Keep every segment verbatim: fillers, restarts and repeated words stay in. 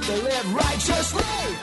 to live righteously.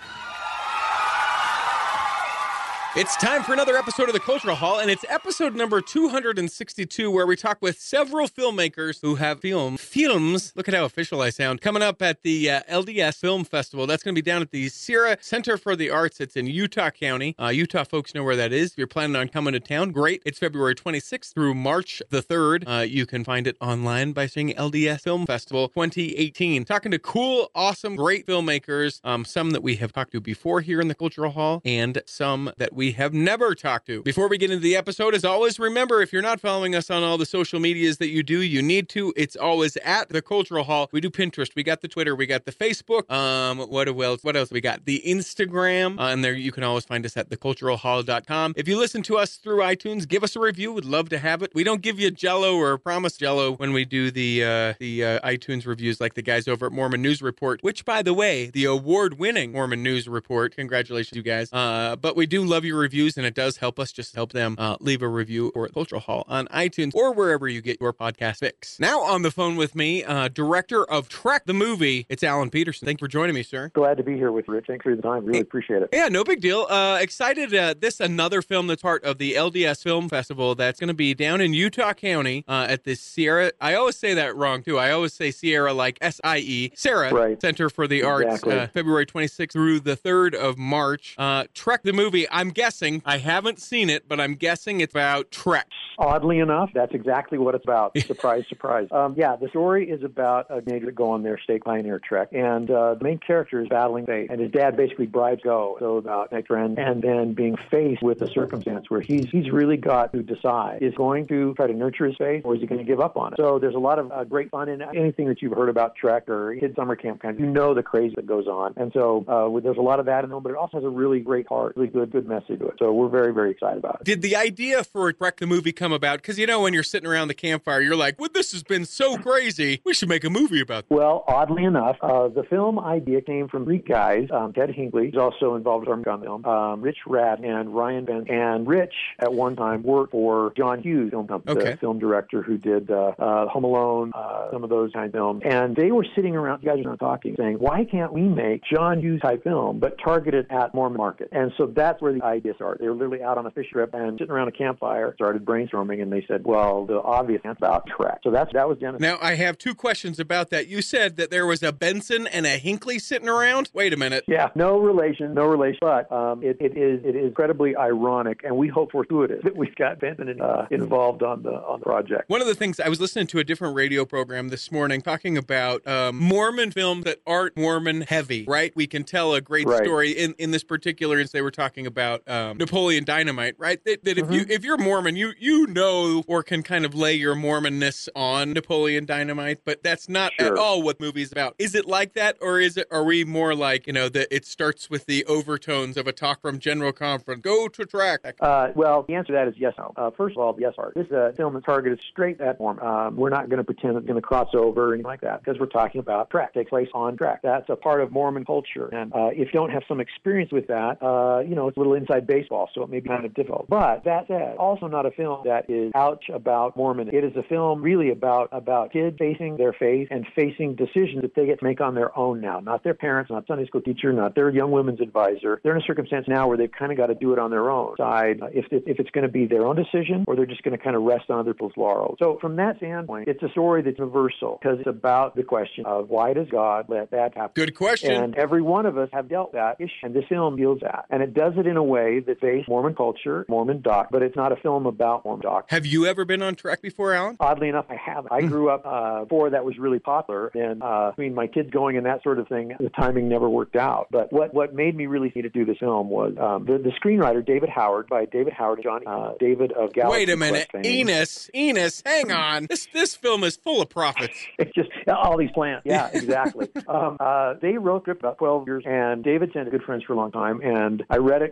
It's time for another episode of the Cultural Hall, and it's episode number two hundred sixty-two, where we talk with several filmmakers who have film films. Look at how official I sound. Coming up at the uh, L D S Film Festival. That's going to be down at the Sierra Center for the Arts. It's in Utah County. Uh, Utah folks know where that is. If you're planning on coming to town, great. It's February twenty-sixth through March the third. Uh, you can find it online by seeing L D S Film Festival twenty eighteen. Talking to cool, awesome, great filmmakers. Um, some that we have talked to before here in the Cultural Hall, and some that we We have never talked to. Before we get into the episode, as always, remember, if you're not following us on all the social medias that you do, you need to. It's always at the Cultural Hall. We do Pinterest. We got the Twitter. We got the Facebook. Um, what else? What else we got? The Instagram. Uh, and there you can always find us at the cultural hall dot com. If you listen to us through iTunes, give us a review. We'd love to have it. We don't give you Jello or promise Jello when we do the uh, the uh, iTunes reviews, like the guys over at Mormon News Report. Which, by the way, the award-winning Mormon News Report. Congratulations, you guys. Uh, but we do love your reviews, and it does help us. Just help them uh, leave a review or Cultural Hall on iTunes or wherever you get your podcast fix. Now on the phone with me, uh, director of Trek the Movie, it's Alan Peterson. Thank you for joining me, sir. Glad to be here with you, Rich. Thanks for the time. Really appreciate it. Yeah, no big deal. Uh, excited. Uh, this another film that's part of the L D S Film Festival that's going to be down in Utah County uh, at the Sierra. I always say that wrong too. I always say Sierra like S I E. Sierra right. Center for the exactly. Arts. Uh, February twenty-sixth through the third of March. Uh, Trek the Movie. I'm guessing. I haven't seen it, but I'm guessing it's about Trek. Oddly enough, that's exactly what it's about. Surprise, surprise. Um, yeah, the story is about a teenager go on their state pioneer trek, and uh, the main character is battling fate, and his dad basically bribes go, so about next friend, and then being faced with a circumstance where he's he's really got to decide, is going to try to nurture his faith, or is he going to give up on it? So there's a lot of uh, great fun in anything that you've heard about Trek or Kid Summer Camp kind of, you know the craze that goes on, and so uh, there's a lot of that in it, but it also has a really great heart, really good, good message to it. So we're very, very excited about it. Did the idea for Trek the Movie come about? Because, you know, when you're sitting around the campfire, you're like, well, this has been so crazy. We should make a movie about this. Well, oddly enough, uh, the film idea came from three guys. Um, Ted Hinckley, who's also involved in the film, um, Rich Rad, and Ryan Ben. And Rich, at one time, worked for John Hughes Film Company, okay. the film director who did uh, uh, Home Alone, uh, some of those kind of films. And they were sitting around, you guys are not talking, saying, why can't we make John Hughes type film, but targeted at Mormon market? And so that's where the idea started. They were literally out on a fish trip and sitting around a campfire, started brainstorming, and they said, well, the obvious answer about Trek. So that's, that was Genesis. Now, I have two questions about that. You said that there was a Benson and a Hinckley sitting around? Wait a minute. Yeah, no relation, no relation, but um, it, it is it is incredibly ironic, and we hope fortuitous that we've got Benson uh, involved on the on the project. One of the things, I was listening to a different radio program this morning talking about um, Mormon films that aren't Mormon heavy, right? We can tell a great right. story. In, in this particular instance, they were talking about um, Napoleon Dynamite, right? That, that if mm-hmm. you if you're Mormon, you you know or can kind of lay your Mormonness on Napoleon Dynamite, but that's not sure. at all what the movie's about. Is it like that, or is it? Are we more like, you know, that it starts with the overtones of a talk from General Conference? Go to track. Uh, well, the answer to that is yes. No. Uh, first of all, yes, Art. This uh, film is targeted straight at Mormon. Um, we're not going to pretend it's going to cross over or anything like that, because we're talking about track. Takes place on track. That's a part of Mormon culture, and uh, if you don't have some experience with that, uh, you know, it's a little inside baseball, so it may be kind of difficult. But that said, also not a film that is ouch about Mormon. It is a film really about about kids facing their faith and facing decisions that they get to make on their own now. Not their parents, not Sunday school teacher, not their young women's advisor. They're in a circumstance now where they've kind of got to do it on their own. Decide uh, if, if it's going to be their own decision or they're just going to kind of rest on other people's laurels. So from that standpoint, it's a story that's universal because it's about the question of why does God let that happen? Good question. And every one of us have dealt that issue, and this film deals that. And it does it in a way that based Mormon culture, Mormon doc, but it's not a film about Mormon doc. Have you ever been on Trek before, Alan? Oddly enough, I haven't. I grew up uh, before that was really popular, and uh, I mean, my kids going and that sort of thing, the timing never worked out. But what, what made me really need to do this film was um, the, the screenwriter, David Howard, by David Howard and John uh, David of Galaxy Wait a minute. Quest fame. Enos, Enos, hang on. This this film is full of prophets. It's just all these plans. Yeah, exactly. um, uh, they wrote it about twelve years, and David sent good friends for a long time, and I read it, stuck it in the back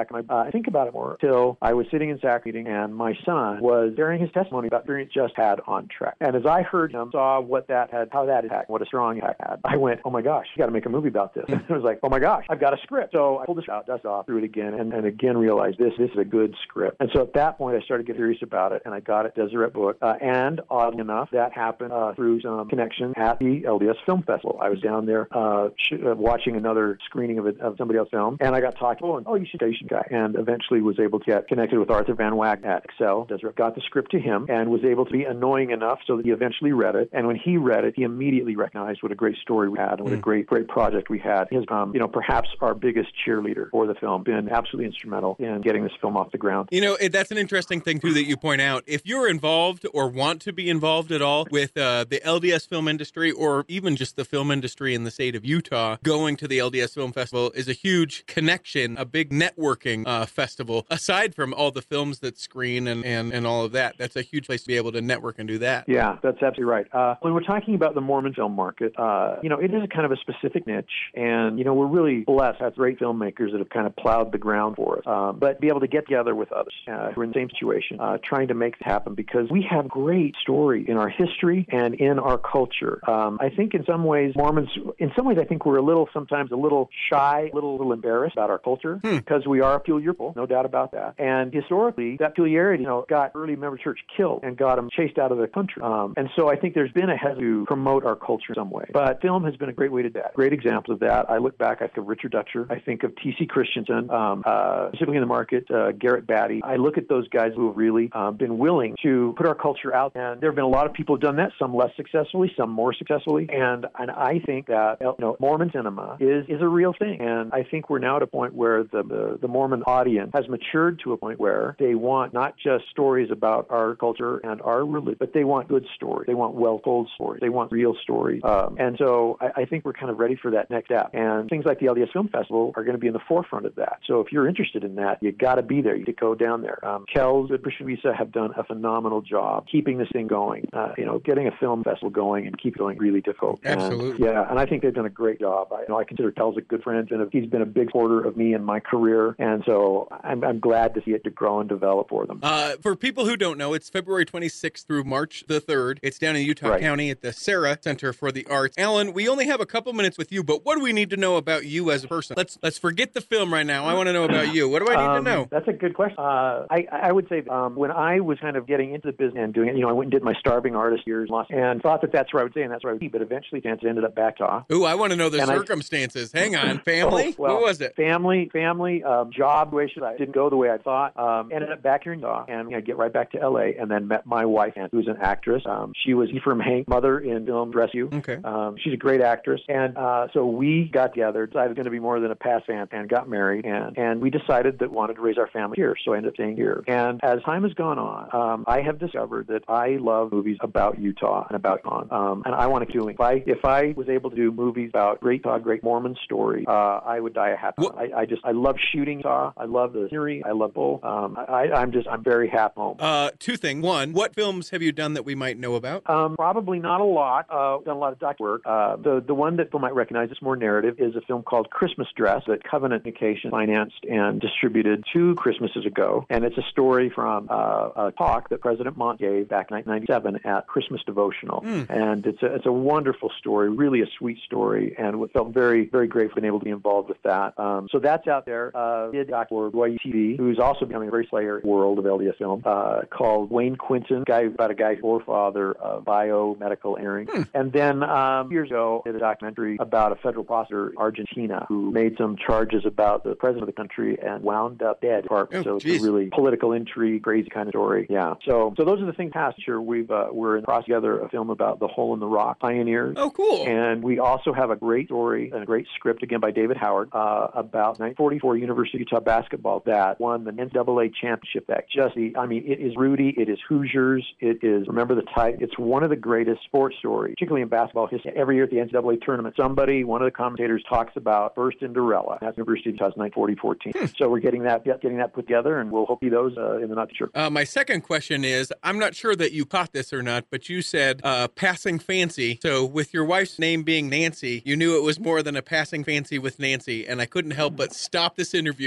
back and I, uh, I think about it more till I was sitting in S A C meeting and my son was sharing his testimony about experience just had on Trek. And as I heard him, saw what that had, how that impact, what a strong impact had, I went, oh my gosh, you got to make a movie about this. And it was like, oh my gosh, I've got a script. So I pulled this out, dust off, threw it again, and, and again realized this, this is a good script. And so at that point, I started getting serious about it, and I got it, Deseret Book. Uh, and oddly enough, that happened uh, through some connection at the L D S Film Festival. I was down there uh, sh- uh, watching another screening of, it, of somebody else's film, and I got talked to, oh, and, oh, you should, you should guy. And eventually was able to get connected with Arthur Van Wack at Excel. Deseret got the script to him and was able to be annoying enough so that he eventually read it. And when he read it, he immediately recognized what a great story we had and what mm. a great, great project we had. His, um, you know, perhaps our biggest cheerleader for the film, been absolutely instrumental in getting this film off the ground. You know, it, that's an interesting thing, too, that you point out. If you're involved or want to be involved at all with uh, the L D S film industry or even just the film industry in the state of Utah, going to the L D S Film Festival is a huge connection, a big networking uh, festival. Aside from all the films that screen and, and, and all of that, that's a huge place to be able to network and do that. Yeah, that's absolutely right. Uh, when we're talking about the Mormon film market, uh, you know, it is a kind of a specific niche, and, you know, we're really blessed to have great filmmakers that have kind of plowed the ground for us. Um, but be able to get together with others uh, who are in the same situation, uh, trying to make it happen, because we have great story in our history and in our culture. Um, I think in some ways, Mormons, in some ways, I think we're a little, sometimes a little shy, a little, little embarrassed about our culture, hmm. because we are a peculiar people, no doubt about that. And historically, that peculiarity, you know, got early member church killed and got them chased out of the country. Um, and so I think there's been a hesitancy to promote our culture in some way. But film has been a great way to do that. Great example of that. I look back, I think of Richard Dutcher. I think of T C Christensen, um, uh, specifically in the market, uh, Garrett Batty. I look at those guys who have really um, been willing to put our culture out. And there have been a lot of people who have done that, some less successfully, some more successfully. And and I think that, you know, Mormon cinema is, is a real thing. And I think we're now at a point where the, the, the Mormon audience has matured to a point where they want not just stories about our culture and our religion, but they want good stories. They want well-told stories. They want real stories. Um, and so I, I think we're kind of ready for that next step. And things like the L D S Film Festival are going to be in the forefront of that. So if you're interested in that, you got to be there. You go down there. Um, Kells and Christian Visa have done a phenomenal job keeping this thing going. Uh, you know, getting a film festival going and keep it going really difficult. Absolutely. And, yeah, and I think they've done a great job. I, you know, I consider Kells a good friend, and he's been a big supporter of me and my career. And so I'm, I'm glad to see it to grow and develop for them. Uh, for people who don't know, it's February twenty-sixth through March the third. It's down in Utah right. County at the Sarah Center for the Arts. Alan, we only have a couple minutes with you, but what do we need to know about you as a person? Let's let's forget the film right now. I want to know about you. What do I need um, to know? That's a good question. Uh, I, I would say um, when I was kind of getting into the business and doing it, you know, I went and did my starving artist years and thought that that's where I would say and that's where I would be, but eventually it ended up back to Ooh, I want to know the and circumstances. I, Hang on. Family? Oh, well, what was it? Family, family, um, job situation. I didn't go the way I thought. Um, ended up back here in Utah and you know, get right back to L A and then met my wife, who's an actress. Um, she was Ephraim Hank's mother in film Rescue. Okay. Um, she's a great actress. And uh, so we got together, decided it was going to be more than a pass fan, and got married. And, and we decided that we wanted to raise our family here. So I ended up staying here. And as time has gone on, um, I have discovered that I love movies about Utah and about Utah. Um, and I want to do it. If I, if I was able to do movies about great Utah, great Mormon story, uh, I would die a happy. I, I just, I love shooting Utah. I love the scenery. I love bull. Um, I, I'm just, I'm very happy home. Uh, two things. One, what films have you done that we might know about? Um, probably not a lot. Uh, done a lot of doc work. Uh, the the one that people might recognize, it's more narrative, is a film called Christmas Dress that Covenant Communications financed and distributed two Christmases ago. And it's a story from uh, a talk that President Mont gave back in nineteen ninety-seven at Christmas Devotional. Mm. And it's a, it's a wonderful story, really a sweet story, and we felt very, very grateful being able to be involved with that. Um, so that's out there. Uh, did doc for W Y U T V, who's also becoming a very slayer world of L D S film, uh, called Wayne Quinton, guy about a guy's forefather of biomedical engineering. Hmm. And then um, years ago, I did a documentary about a federal prosecutor in Argentina who made some charges about the president of the country and wound up dead. Oh, so it's geez. a really political intrigue, crazy kind of story. Yeah. So so those are the things past year. We've, uh, we're in the process together a film about the Hole in the Rock pioneers. Oh, cool. And we also have a great story and a great script, again, by David Howard, uh, about nineteen forty-four University of Utah basketball that won the N C double A championship. That just, the, I mean, it is Rudy, it is Hoosiers, it is Remember the Tide. It's one of the greatest sports stories, particularly in basketball history. Every year at the N C double A tournament, somebody, one of the commentators, talks about First Cinderella. That's University of Utah's nineteen forty fourteen. Hmm. So we're getting that getting that put together, and we'll hope to see those uh, in the not too short. Uh, my second question is, I'm not sure that you caught this or not, but you said uh, passing fancy. So with your wife's name being Nancy, you knew it was more than a passing fancy with Nancy, and I couldn't help but stop this interview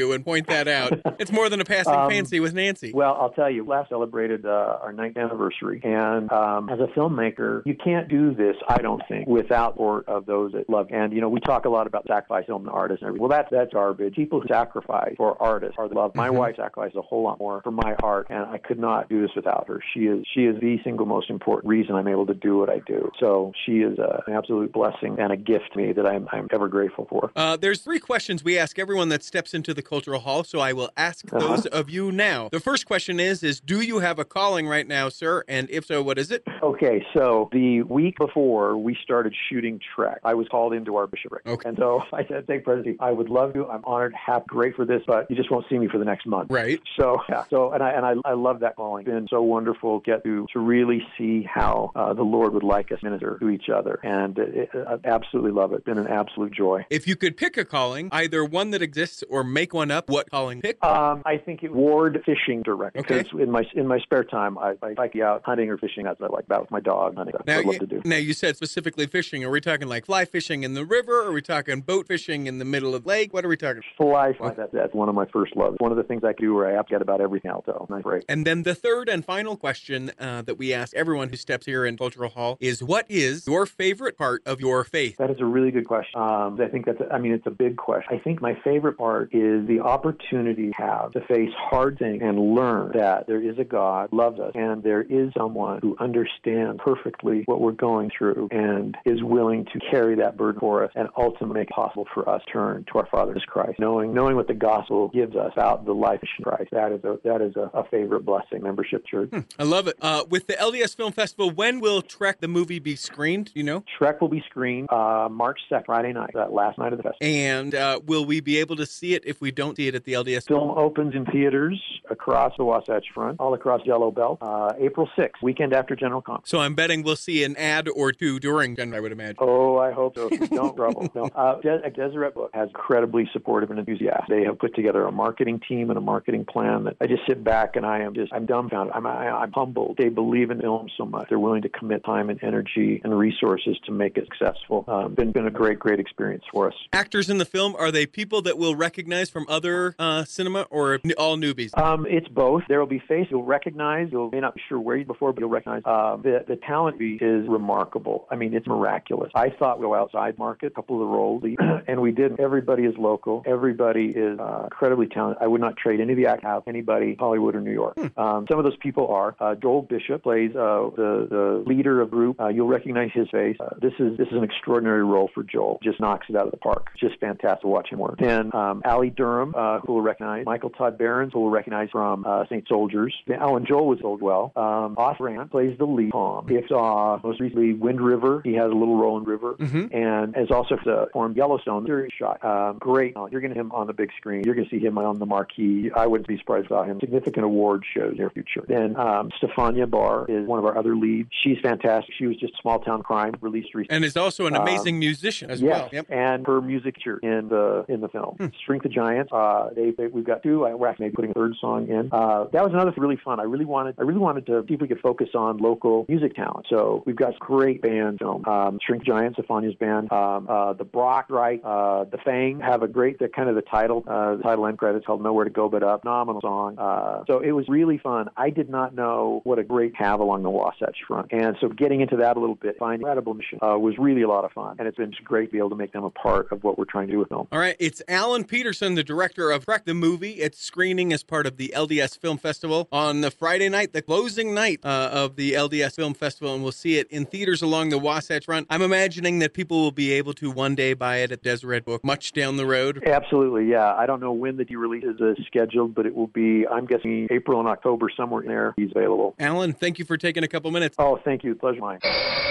you and point that out. It's more than a passing Um, fancy with Nancy. Well, I'll tell you, last celebrated uh, our ninth anniversary, and um, as a filmmaker, you can't do this, I don't think, without support of those that love. And you know, we talk a lot about sacrifice, film, and artists, and everything. Well, that's that's garbage. People who sacrifice for artists are the love. My Mhm. wife wife sacrificed a whole lot more for my art, and I could not do this without her. She is she is the single most important reason I'm able to do what I do. So she is uh, an absolute blessing and a gift to me that I'm I'm ever grateful for. Uh, there's three questions we ask everyone that steps into the Cultural Hall, so I will ask Uh-huh. those of you now. The first question is, is do you have a calling right now, sir? And if so, what is it? Okay, so the week before we started shooting Trek, I was called into our bishopric. Okay. And so I said, thank President, I would love to. I'm honored, happy, great for this, but you just won't see me for the next month. Right. So, yeah. So, and I and I, I love that calling. It's been so wonderful to get to, to really see how uh, the Lord would like us minister to each other. And it, it, I absolutely love it. It's been an absolute joy. If you could pick a calling, either one that exists or make one up, what calling pick? Um, I think it ward fishing director. Okay. Because in my in my spare time, I, I like to be out hunting or fishing. That's what I like about with my dog. Hunting. That's Now what I love you, to do. now, you said specifically fishing. Are we talking like fly fishing in the river? Are we talking boat fishing in the middle of the lake? What are we talking? Fly, fly. That, that's one of my first loves. One of the things I do where I have to get about everything else. So, nice break. And then the third and final question uh, that we ask everyone who steps here in Cultural Hall is, what is your favorite part of your faith? That is a really good question. Um, I think that's, a, I mean, it's a big question. I think my favorite part is the opportunity to have to face hard things and learn that there is a God, loves us, and there is someone who understands perfectly what we're going through and is willing to carry that burden for us and ultimately make it possible for us to turn to our Father, Jesus Christ. Knowing knowing what the gospel gives us about the life of Christ, that is a, that is a, a favorite blessing, membership church. Hmm, I love it. Uh, with the L D S Film Festival, when will Trek the movie be screened? Do you know? Trek will be screened uh, March second, Friday night, that last night of the festival. And uh, will we be able to see it if we don't see it at the L D S? Film opens in theaters across the Wasatch Front, all across Yellow Belt, uh, April sixth, weekend after General Conference. So I'm betting we'll see an ad or two during, I would imagine. Oh, I hope so. Don't trouble. No. Uh, De- Deseret Book has incredibly supportive and enthusiastic. They have put together a marketing team and a marketing plan that I just sit back and I am just, I'm dumbfounded. I'm, I, I'm humbled. They believe in film so much. They're willing to commit time and energy and resources to make it successful. Um, been, been a great, great experience for us. Actors in the film, are they people that we'll recognize from other uh, cinema or all newbies? Um, it's both. There will be faces you'll recognize. You may not be sure where you before, but you'll recognize. Uh, the, the talent is remarkable. I mean, it's miraculous. I thought we'll go outside market, a couple of the roles, and we didn't. Everybody is local. Everybody is uh, incredibly talented. I would not trade any of the actors out anybody, Hollywood or New York. Hmm. Um, some of those people are. Uh, Joel Bishop plays uh, the, the leader of the group. Uh, you'll recognize his face. Uh, this is this is an extraordinary role for Joel. Just knocks it out of the park. Just fantastic to watch him work. Then um, Allie Durham, uh, who will recognize. Michael Todd Behrens, who will recognize from uh, Saint Soldiers. Oh, and Joel was old well. Um, Oz Rand plays the lead. Tom. If uh, most recently Wind River, he has a little role in River, Mm-hmm. and has also performed Yellowstone. Series shot. Um, great. You're going to him on the big screen. You're going to see him on the marquee. I wouldn't be surprised about him. Significant award shows in their future. Then um, Stefania Barr is one of our other leads. She's fantastic. She was just Small Town Crime, released recently. And is also an amazing um, musician as yes, well. Yep. and her music here in the in the film. Hmm. Strength of Giants. Uh, they, they we've got two. We're actually putting a third song in. Uh, that was another really fun. I really wanted I really wanted to see if we could focus on local music talent. So we've got great bands. Film. Um, Strength of Giants, Stefania's band. Um, uh, the Brock, right? Uh, the Fang have a great. The kind of the title uh, the title end credits called Nowhere to Go But Up. Phenomenal song. Uh, so it was really fun. I did not know what a great have along the Wasatch Front, and so getting into that a little bit, finding incredible mission uh, was really a lot of fun, and it's been great to be able to make them a part of what we're trying to do with film. All right, it's Alan Peterson, the director of Trek the Movie. It's screening as part of the L D S Film Festival on the Friday night, the closing night uh, of the L D S Film Festival, and we'll see it in theaters along the Wasatch Front. I'm imagining that people will be able to one day buy it at Deseret Book, much down the road. Absolutely, yeah. I don't know when the de-release is uh, scheduled, but it will be, I'm guessing, April and October, somewhere in there. He's available. Alan, thank you for taking a couple minutes. Oh, thank you. Pleasure mine.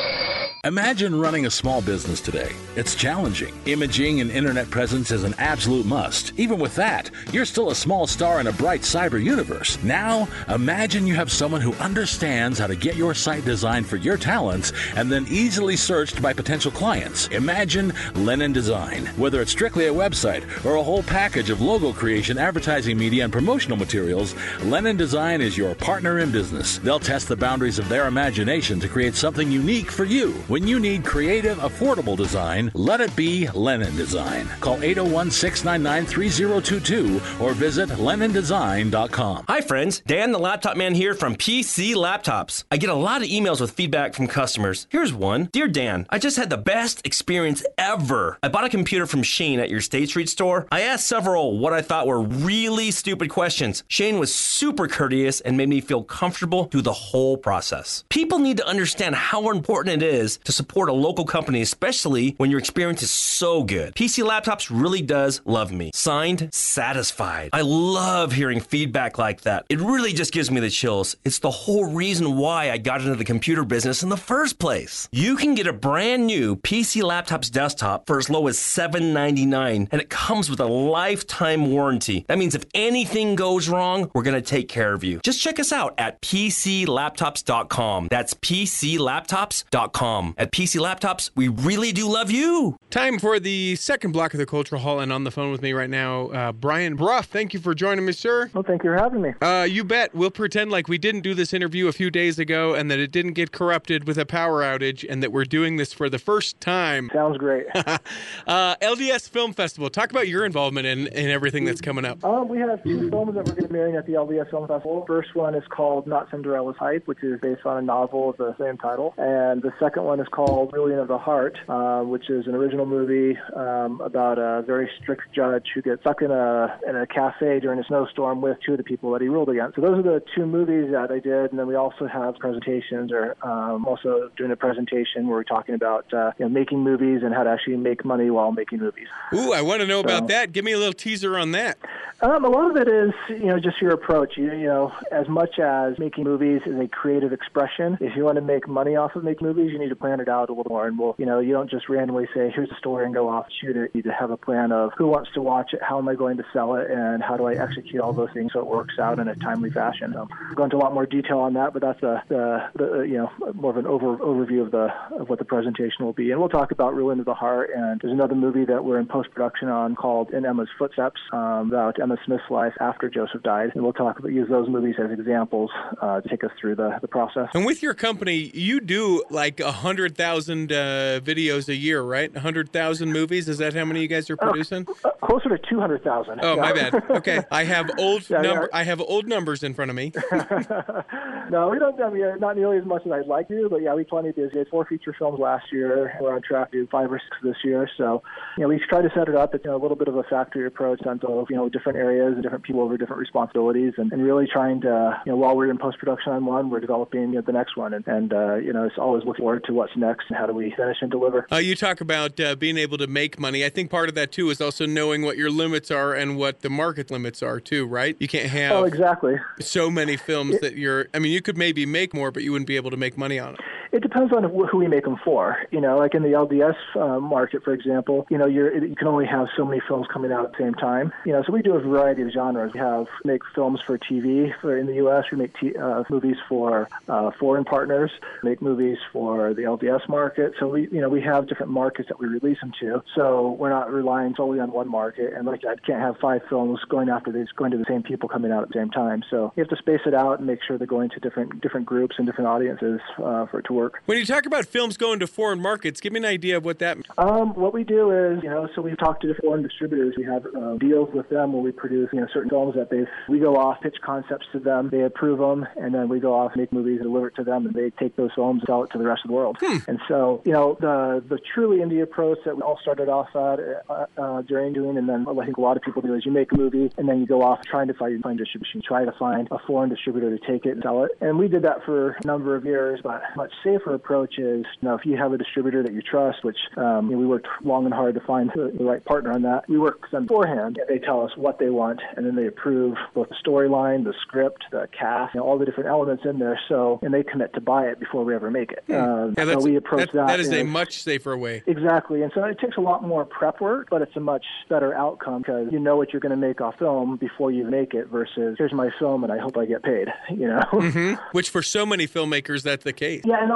Imagine running a small business today. It's challenging. Imaging and internet presence is an absolute must. Even with that, you're still a small star in a bright cyber universe. Now, imagine you have someone who understands how to get your site designed for your talents and then easily searched by potential clients. Imagine Lennon Design. Whether it's strictly a website or a whole package of logo creation, advertising media, and promotional materials, Lennon Design is your partner in business. They'll test the boundaries of their imagination to create something unique for you. When When you need creative, affordable design, let it be Lennon Design. Call eight oh one, six nine nine, three oh two two or visit lennon design dot com. Hi friends, Dan the Laptop Man here from P C Laptops. I get a lot of emails with feedback from customers. Here's one. Dear Dan, I just had the best experience ever. I bought a computer from Shane at your State Street store. I asked several what I thought were really stupid questions. Shane was super courteous and made me feel comfortable through the whole process. People need to understand how important it is to support a local company, especially when your experience is so good. P C Laptops really does love me. Signed, Satisfied. I love hearing feedback like that. It really just gives me the chills. It's the whole reason why I got into the computer business in the first place. You can get a brand new P C Laptops desktop for as low as seven ninety-nine, and it comes with a lifetime warranty. That means if anything goes wrong, we're going to take care of you. Just check us out at p c laptops dot com. That's p c laptops dot com. At P C Laptops, we really do love you. Time for the second block of the Cultural Hall, and on the phone with me right now, uh, Brian Bruff. Thank you for joining me, sir. Well, thank you for having me. Uh, you bet. We'll pretend like we didn't do this interview a few days ago and that it didn't get corrupted with a power outage and that we're doing this for the first time. Sounds great. uh, L D S Film Festival. Talk about your involvement in, in everything that's coming up. Um, we have two films that we're going to be airing at the L D S Film Festival. First one is called Not Cinderella's Hype, which is based on a novel of the same title. And the second one is called Brilliant of the Heart, uh, which is an original movie um, about a very strict judge who gets stuck in a in a cafe during a snowstorm with two of the people that he ruled against. So those are the two movies that I did, and then we also have presentations, or um, also doing a presentation where we're talking about uh, you know, making movies and how to actually make money while making movies. Ooh, I want to know so, about that. Give me a little teaser on that. Um, a lot of it is, you know, just your approach. You, you know, as much as making movies is a creative expression, if you want to make money off of making movies, you need to plan it out a little more. And we'll, you know, you don't just randomly say, here's a story and go off and shoot it. You need to have a plan of who wants to watch it, how am I going to sell it, and how do I execute all those things so it works out in a timely fashion. So we'll go into a lot more detail on that, but that's a, the, the, you know, more of an over, overview of the of what the presentation will be. And we'll talk about Real Into the Heart, and there's another movie that we're in post-production on called In Emma's Footsteps, um, about Emma Smith's life after Joseph died. And we'll talk about, use those movies as examples uh, to take us through the, the process. And with your company, you do like one hundred thousand uh, videos a year, right? one hundred thousand movies? Is that how many you guys are producing? Uh, closer to two hundred thousand. Oh, yeah. my bad. Okay. I have old yeah, number. yeah. I have old numbers in front of me. No, we don't. I mean, not nearly as much as I'd like to, but yeah, we plenty busy. We had four feature films last year. We're on track to do five or six this year. So, you know, we try to set it up. It's, you know, a little bit of a factory approach on both, you know, different areas and different people over different responsibilities, and, and really trying to, you know, while we're in post production on one, we're developing, you know, the next one, and, and uh, you know, it's always looking forward to what's next and how do we finish and deliver. Uh, you talk about uh, being able to make money. I think part of that too is also knowing what your limits are and what the market limits are too, right? You can't have oh, exactly. so many films it, that you're. I mean, you could maybe make more, but you wouldn't be able to make money on it. It depends on who we make them for. You know, like in the L D S uh, market, for example, you know, you're, you can only have so many films coming out at the same time. You know, so we do a variety of genres. We have make films for T V for in the U S. We make t- uh, movies for uh, foreign partners. Make movies for the L D S market. So we, you know, we have different markets that we release them to. So we're not relying solely on one market. And like I can't have five films going after these, going to the same people coming out at the same time. So you have to space it out and make sure they're going to different different groups and different audiences uh, for it to work. When you talk about films going to foreign markets, give me an idea of what that means. Um, what we do is, you know, so we've talked to different foreign distributors. We have uh, deals with them where we produce, you know, certain films that they we go off, pitch concepts to them, they approve them, and then we go off, make movies, deliver it to them, and they take those films and sell it to the rest of the world. Hmm. And so, you know, the the truly indie approach that we all started off at uh, uh, during doing, and then I think a lot of people do is you make a movie, and then you go off trying to find, find distribution, try to find a foreign distributor to take it and sell it. And we did that for a number of years, but a much safer approach is, you know, if you have a distributor that you trust, which um, you know, we worked long and hard to find the, the right partner on that, we work with them beforehand. They tell us what they want, and then they approve both the storyline, the script, the cast, you know, all the different elements in there. So, and they commit to buy it before we ever make it. Um, yeah, so we approach that. that. That is as, a much safer way. Exactly. And so it takes a lot more prep work, but it's a much better outcome because you know what you're going to make off film before you make it versus here's my film and I hope I get paid, you know? Mm-hmm. Which for so many filmmakers, that's the case. Yeah, and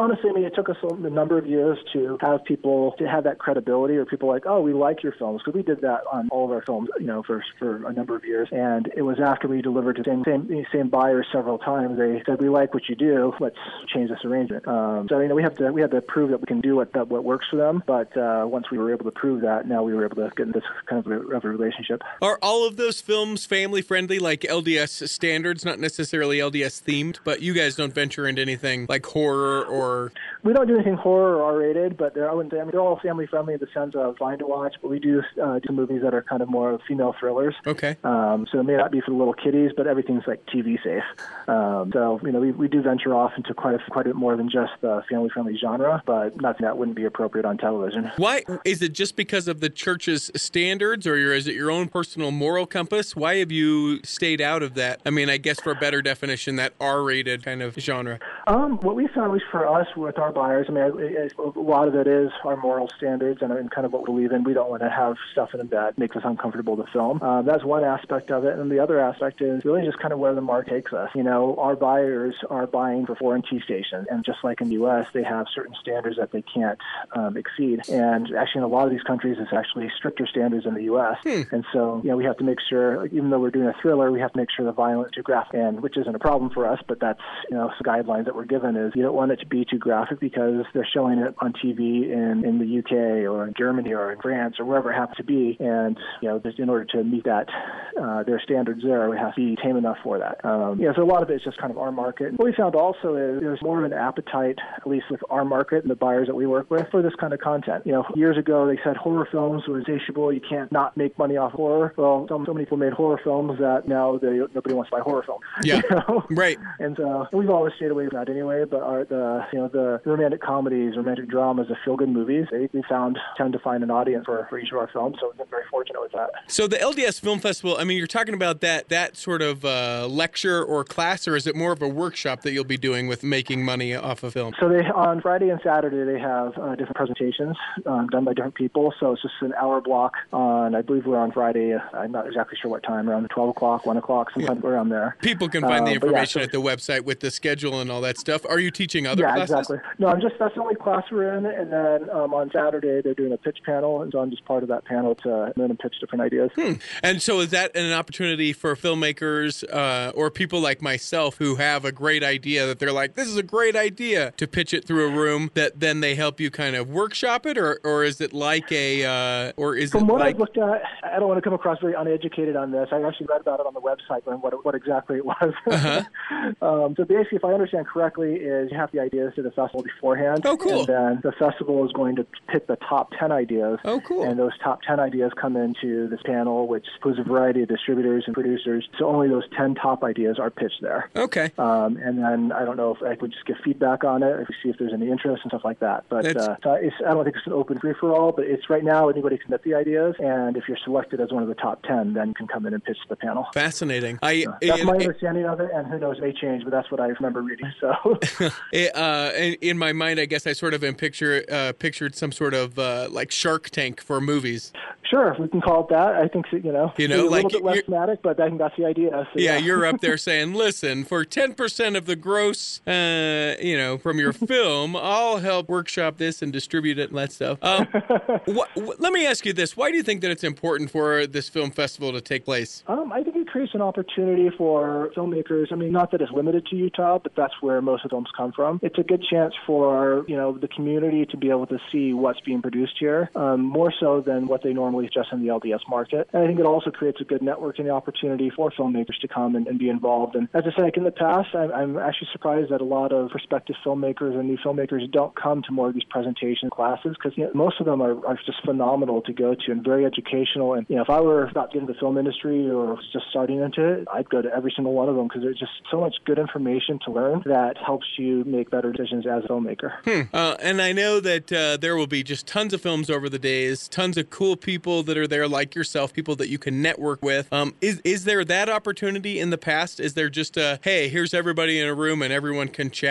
honestly, I mean, it took us a number of years to have people to have that credibility, or people like, oh, we like your films, because we did that on all of our films, you know, for for a number of years. And it was after we delivered to the same same, same buyers several times, they said, we like what you do, let's change this arrangement. Um, so you know, we have to we have to prove that we can do what that what works for them. But uh, once we were able to prove that, now we were able to get in this kind of a, of a relationship. Are all of those films family friendly, like L D S standards, not necessarily L D S themed, but you guys don't venture into anything like horror or... We don't do anything horror or R-rated, but they're, I wouldn't say, I mean, they're all family-friendly in the sense of fine to watch, but we do uh, do movies that are kind of more female thrillers. Okay. Um, so it may not be for the little kiddies, but everything's like T V safe. Um, so, you know, we, we do venture off into quite a, quite a bit more than just the family-friendly genre, but nothing that wouldn't be appropriate on television. Why? Is it just because of the church's standards, or is it your own personal moral compass? Why have you stayed out of that? I mean, I guess for a better definition, that R-rated kind of genre. Um, what we found, at least for us with our buyers, I mean, it, it, a lot of it is our moral standards and, and kind of what we believe in. We don't want to have stuff in it that makes us uncomfortable to film. Um, that's one aspect of it. And the other aspect is really just kind of where the market takes us. You know, our buyers are buying for foreign T stations. And just like in the U S, they have certain standards that they can't um, exceed. And actually, in a lot of these countries, it's actually stricter standards in the U S. Hmm. And so, you know, we have to make sure, even though we're doing a thriller, we have to make sure the violence is too graphic, and which isn't a problem for us, but that's, you know, some guidelines that we're given is you don't want it to be too graphic because they're showing it on T V in, in the U K or in Germany or in France or wherever it happens to be. And, you know, just in order to meet that, uh, their standards there, we have to be tame enough for that. Um, yeah, so a lot of it is just kind of our market. What we found also is there's more of an appetite, at least with our market and the buyers that we work with, for this kind of content. You know, years ago they said horror films was insatiable. You can't not make money off horror. Well, so, so many people made horror films that now they, nobody wants to buy horror films. Yeah, you know? Right. And uh, we've always stayed away from that anyway. But our the you know the romantic comedies, romantic dramas, the feel good movies, they we found tend to find an audience for, for each of our films. So we've been very fortunate with that. So the L D S Film Festival, I mean, you're talking about that that sort of uh, lecture or class, or is it more of a workshop that you'll be doing with making money off of film? So they on Friday and Saturday they have uh, different presentations um, done by different people. So it's just an hour block on, I believe we're on Friday. I'm not exactly sure what time, around twelve o'clock, one o'clock, sometime yeah. around there. People can find the um, information yeah, so, at the website with the schedule and all that stuff. Are you teaching other yeah, classes? Yeah, exactly. No, I'm just, that's the only class we're in. And then um, on Saturday they're doing a pitch panel, and so I'm just part of that panel to then pitch different ideas. Hmm. And so is that an opportunity for filmmakers uh, or people like myself who have a great idea that they're like, this is a great idea, to pitch it through a room, that then they help you kind of workshop it, or or is it like a uh, or is From it what like... I've looked at, I don't want to come across very uneducated on this. I actually read about it on the website and what what exactly it was. Uh-huh. um, so basically, if I understand correctly, is you have the ideas to the festival beforehand. Oh, cool. And then the festival is going to pick the top ten ideas. Oh, cool. And those top ten ideas come into this panel, which includes a variety of distributors and producers. So only those ten top ideas are pitched there. Okay. Um, and then I don't know if I would just give feedback on it, if we see if there's any interest and stuff like that. But uh, so it's, I don't think it's an open free-for-all, but it's right now anybody can submit the ideas, and if you're selected as one of the top ten, then you can come in and pitch to the panel. Fascinating. I, so that's it, my it, understanding of it, and who knows, it may change, but that's what I remember reading. So, it, uh, in, in my mind, I guess I sort of am picture uh, pictured some sort of uh, like Shark Tank for movies. Sure, we can call it that. I think, you know, you know, a like little bit less dramatic, but I think that's the idea. So, yeah, yeah, you're up there saying, listen, for ten percent of the gross, uh, you know, from your film, I'll help workshop this and distribute it and that stuff. Um, wh- wh- let me ask you this. Why do you think that it's important for this film festival to take place? Um, I think it creates an opportunity for filmmakers. I mean, not that it's limited to Utah, but that's where most of the films come from. It's a good chance for, you know, the community to be able to see what's being produced here, um, more so than what they normally just in the L D S market. And I think it also creates a good networking opportunity for filmmakers to come and, and be involved. And as I said, like in the past, I'm, I'm actually surprised that a lot of prospective filmmakers and new filmmakers don't come to more of these presentation classes, because, you know, most of them are, are just phenomenal to go to and very educational. And, you know, if I were about to get into the film industry or was just starting into it, I'd go to every single one of them, because there's just so much good information to learn that helps you make better decisions as a filmmaker. Hmm. Uh, and I know that uh, there will be just tons of films over the days, tons of cool people that are there like yourself, people that you can network with. Um, is is there that opportunity in the past? Is there just a, hey, here's everybody in a room and everyone can chat?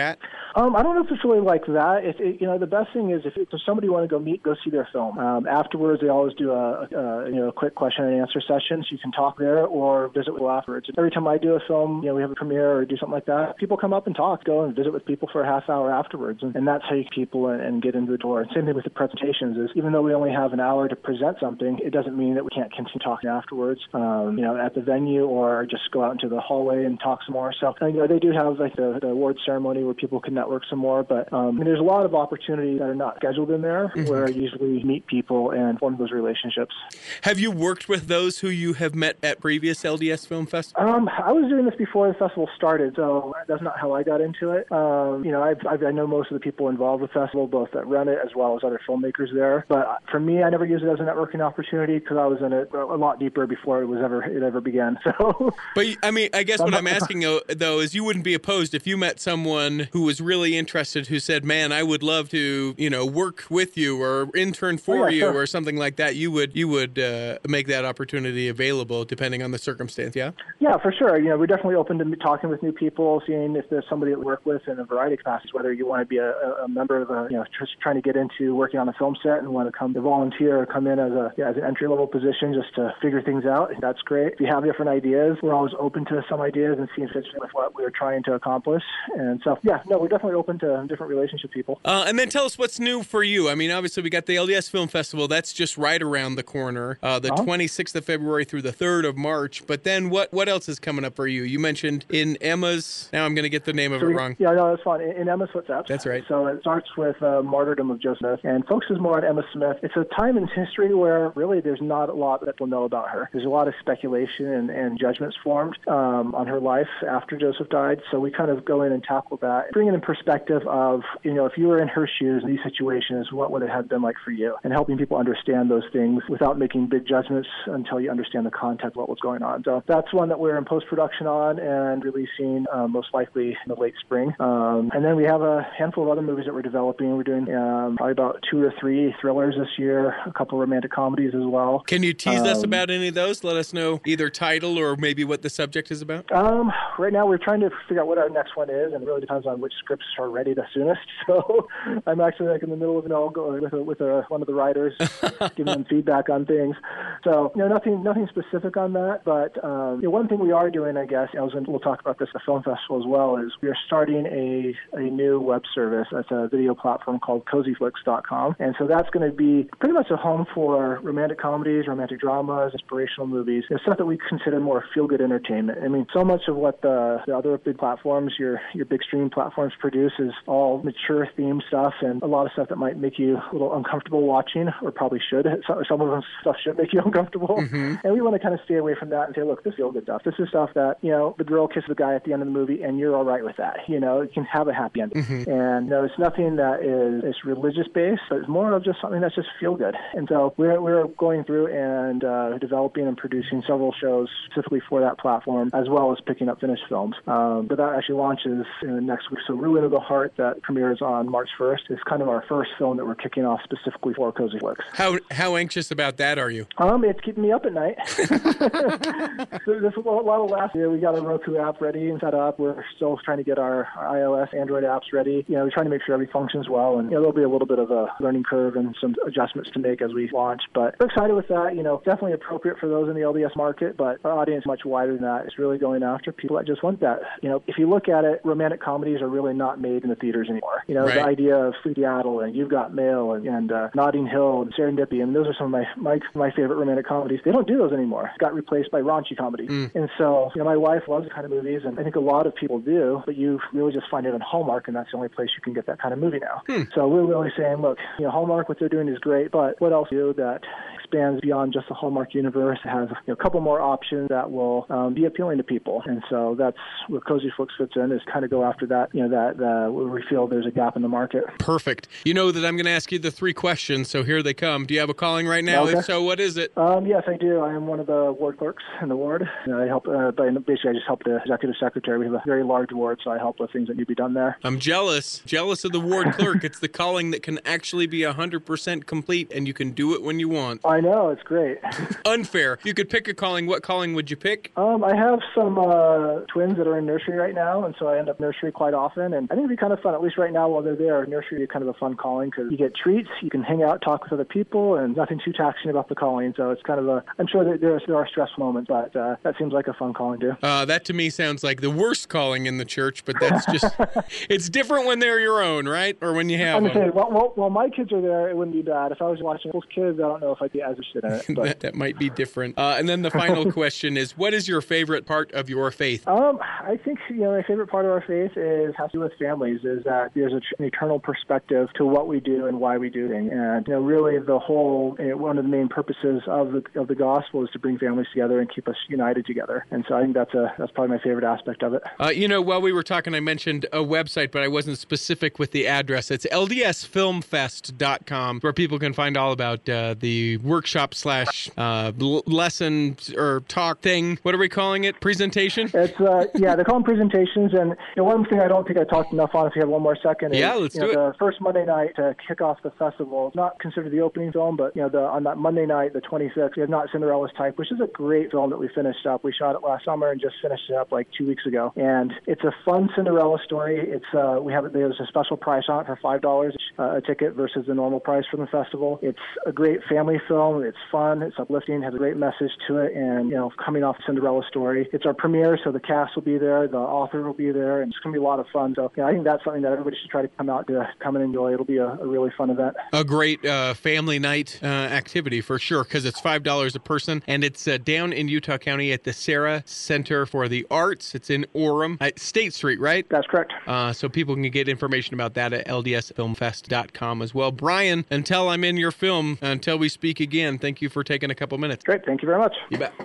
Um, I don't know if it's really like that. It, it, you know, the best thing is if, if somebody you want to go meet, go see their film. Um, afterwards, they always do a, a you know a quick question and answer session, so you can talk there or visit with people afterwards. Every time I do a film, you know, we have a premiere or do something like that, people come up and talk, go and visit with people for a half hour afterwards, and, and that's how you get people and, and get into the door. And same thing with the presentations is even though we only have an hour to present something, it doesn't mean that we can't continue talking afterwards. Um, you know, at the venue or just go out into the hallway and talk some more. So you know, they do have like the, the award ceremony where people can network some more, but um, I mean, there's a lot of opportunities that are not scheduled in there mm-hmm. where I usually meet people and form those relationships. Have you worked with those who you have met at previous L D S Film Festivals? Um, I was doing this before the festival started, so that's not how I got into it. Um, you know, I've, I've, I know most of the people involved with the festival, both that run it as well as other filmmakers there. But for me, I never used it as a networking opportunity because I was in it a lot deeper before it was ever it ever began. So, but I mean, I guess what I'm asking though is, you wouldn't be opposed if you met someone who was really interested, who said, "Man, I would love to, you know, work with you or intern for oh, yeah, you sure. or something like that." You would you would uh, make that opportunity available depending on the circumstance. Yeah. Yeah, for sure. You know, we're definitely open to talking with new people, seeing if there's somebody to work with in a variety of capacities. Whether you want to be a, a member of a, you know, just trying to get into working on a film set and want to come to volunteer or come in as a yeah, as an entry level position just to figure things out, that's great. If you have different ideas, we're always open to some ideas and seeing if it's with what we're trying to accomplish. And so, yeah, no, we're definitely open to different relationship people. Uh, and then tell us what's new for you. I mean, obviously we got the L D S Film Festival. That's just right around the corner, uh, the uh-huh. twenty-sixth of February through the third of March. But then what, what else is coming up for you? You mentioned in Emma's, now I'm going to get the name of so it we, wrong. Yeah, no, that's fine. In, in Emma's Footsteps. That's right. So it starts with uh, Martyrdom of Joe Smith and focuses more on Emma Smith. It's a time in history where really there's not a lot that we'll know about her. There's a lot of speculation and, and judgments formed um, on her life after Joseph died. So we kind of go in and tackle that, bring it in perspective of, you know, if you were in her shoes in these situations, what would it have been like for you? And helping people understand those things without making big judgments until you understand the context of what was going on. So that's one that we're in post-production on and releasing uh, most likely in the late spring. Um, and then we have a handful of other movies that we're developing. We're doing um, probably about two or three thrillers this year, a couple of romantic comedies as well. Can you tease um, us about any of those? Let us know either title or maybe what the subject is about. Um, right now we're trying to figure out what our next one is, and it really depends on which scripts are ready the soonest. So I'm actually like in the middle of it all, going with a, with a, one of the writers, giving them feedback on things. So you know, nothing nothing specific on that, but um, you know, one thing we are doing, I guess, I was going to, we'll talk about this at the film festival as well, is we are starting a a new web service. That's a video platform called cozy flix dot com, and so that's going to be pretty much a home for romantic comedies, romantic dramas, inspirational movies, and stuff that we consider more feel-good entertainment. I mean, so much of what the, the other big platforms, your your big streaming platforms produce is all mature themed stuff and a lot of stuff that might make you a little uncomfortable watching, or probably should. Some, some of them stuff should make you uncomfortable. Mm-hmm. And we want to kind of stay away from that and say, look, this is feel-good stuff. This is stuff that, you know, the girl kisses the guy at the end of the movie and you're all right with that. You know, it can have a happy ending. Mm-hmm. And you know, it's nothing that is, is religious-based, but it's more of just something that's just feel-good. And so we're, we're going through and uh, developing and producing several shows specifically for that platform, as well as picking up finished films. Um, but that actually launches uh, next week. So Ruin of the Heart, that premieres on March first, is kind of our first film that we're kicking off specifically for Cozy Flix. How how anxious about that are you? Um, it's keeping me up at night. So there's a lot of last year. We got a Roku app ready and set up. We're still trying to get our, our iOS, Android apps ready. You know, we're trying to make sure everything functions well, and you know, there'll be a little bit of a learning curve and some adjustments to make as we launch. But we're excited with that. You know, definitely appropriate for those in the L D S market, but our audience is much wider than that. It's really going after people that just want that. You know, if you look at it, romantic comedies are really not made in the theaters anymore. You know, right. The idea of Seattle and You've Got Mail and, and uh, Notting Hill and Serendipity, and those are some of my, my my favorite romantic comedies. They don't do those anymore. It got replaced by raunchy comedy. Mm. And so, you know, my wife loves the kind of movies, and I think a lot of people do, but you really just find it on Hallmark, and that's the only place you can get that kind of movie now. Hmm. So we're really saying, look, you know, Hallmark, what they're doing is great, but what else do that expands beyond just the Hallmark universe? It has, you know, a couple more options that will um, be appealing to people. And so that's where Cozy Flix fits in, is kind of go after that, you know, that uh, where we feel there's a gap in the market. Perfect. You know that I'm going to ask you the three questions, so here they come. Do you have a calling right now? Okay. If so, what is it? Um, yes, I do. I am one of the ward clerks in the ward. You know, I help, uh, basically I just help the executive secretary. We have a very large ward, so I help with things that need to be done there. I'm jealous. Jealous of the ward clerk. It's the calling that can actually be one hundred percent complete, and you can do it when you want. I know, it's great. Unfair. You could pick a calling. What calling would you pick? Um, I have some uh, twins that are in nursery right now, and so I end up nursery quite often. And I think it'd be kind of fun, at least right now while they're there. Nursery is kind of a fun calling because you get treats, you can hang out, talk with other people, and nothing too taxing about the calling. So it's kind of a, I'm sure that there are, there are stressful moments, but uh, that seems like a fun calling too. Uh, that to me sounds like the worst calling in the church, but that's just, it's different when they're your own, right? Or when you have I'm them. saying, well, well, while my kids are there, it wouldn't be bad. If I was watching those kids, I don't know if I'd be as interested in it. But. that, that might be different. Uh, and then the final question is, what is your favorite part of your faith? Um, I think, you know, my favorite part of our faith is has to do with families, is that there's a, an eternal perspective to what we do and why we do things. And, you know, really the whole, you know, one of the main purposes of the of the gospel is to bring families together and keep us united together. And so I think that's a that's probably my favorite aspect of it. Uh, you know, while we were talking, I mentioned a website, but I wasn't specific with the address. It's L D S film fest dot com, where people can find all about uh, the workshop slash uh, lesson or talk thing. What are we calling it? Presentation? It's uh, yeah, they call them presentations. And you know, one thing I don't think I talked enough on, if you have one more second, is yeah, let's you do know, it. The first Monday night to kick off the festival, it's not considered the opening film, but you know, the, on that Monday night, the twenty-sixth, we have Not Cinderella's Type, which is a great film that we finished up. We shot it last summer and just finished it up like two weeks ago. And it's a fun Cinderella story. It's uh, we have there's a special price on it for five dollars uh, a ticket versus the normal price from the festival. It's a great family film. It's fun. It's uplifting. Has a great message to it. And you know, coming off the Cinderella story, it's our premiere, so the cast will be there, the author will be there, and it's going to be a lot of fun. So you know, I think that's something that everybody should try to come out to come and enjoy. It'll be a, a really fun event. A great uh, family night uh, activity for sure, because it's five dollars a person, and it's uh, down in Utah County at the Sarah Center for the Arts. It's in Orem, at State Street, right? That's correct. Uh, so people can get information about that at L D S film fest dot com as well. Brian, until I'm in your film, until we speak again, thank you for taking a couple minutes. Great. Thank you very much. You bet.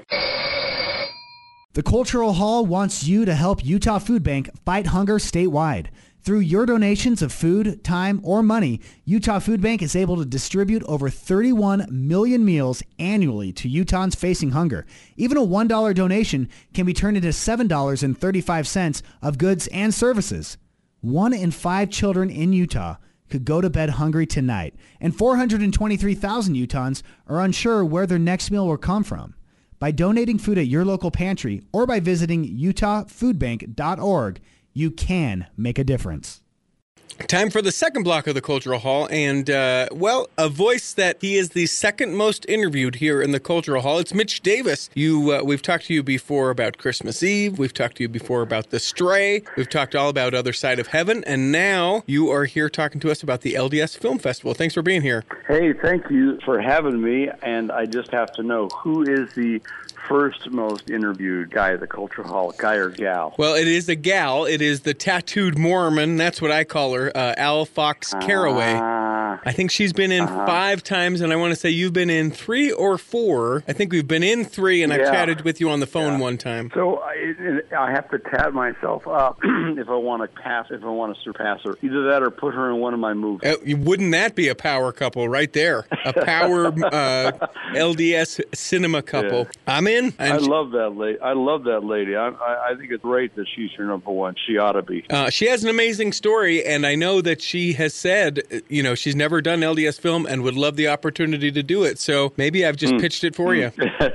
The Cultural Hall wants you to help Utah Food Bank fight hunger statewide. Through your donations of food, time, or money, Utah Food Bank is able to distribute over thirty-one million meals annually to Utahns facing hunger. Even a one dollar donation can be turned into seven dollars and thirty-five cents of goods and services. One in five children in Utah could go to bed hungry tonight, and four hundred twenty-three thousand Utahns are unsure where their next meal will come from. By donating food at your local pantry or by visiting utah food bank dot org, you can make a difference. Time for the second block of the Cultural Hall, and, uh, well, a voice that he is the second most interviewed here in the Cultural Hall. It's Mitch Davis. You, uh, we've talked to you before about Christmas Eve. We've talked to you before about The Stray. We've talked all about Other Side of Heaven, and now you are here talking to us about the L D S Film Festival. Thanks for being here. Hey, thank you for having me, and I just have to know, who is the first most interviewed guy at the Cultural Hall, guy or gal? Well, it is a gal. It is the tattooed Mormon. That's what I call her, uh, Al Fox Caraway. Uh, I think she's been in uh-huh. five times, and I want to say you've been in three or four. I think we've been in three, and yeah. I've chatted with you on the phone yeah. one time. So I, I have to tat myself up if I want to pass, if I want to surpass her. Either that or put her in one of my movies. Uh, wouldn't that be a power couple right there? A power uh, L D S cinema couple. Yeah. I'm in. I love that lady. I love that lady. I, I, I think it's great that she's your number one. She ought to be. Uh, she has an amazing story, and I know that she has said, you know, she's never done L D S film and would love the opportunity to do it. So maybe I've just mm. pitched it for mm.